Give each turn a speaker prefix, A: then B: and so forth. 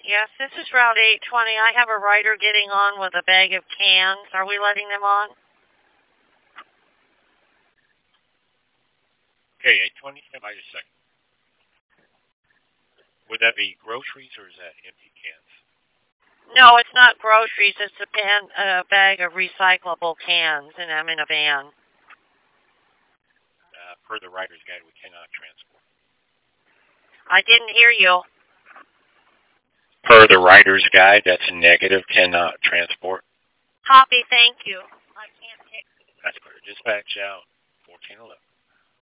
A: Yes, this is Route 820. I have a rider getting on with a bag of cans. Are we letting them on?
B: Okay, 820, stand by just a second. Would that be groceries or is that empty cans?
A: No, it's not groceries. It's a bag of recyclable cans, and I'm in a van.
B: Per the rider's guide, we cannot transport.
A: I didn't hear you.
B: Per the rider's guide, that's negative, cannot transport.
A: Copy, thank you. I can't take.
B: That's clear. Dispatch out 1411.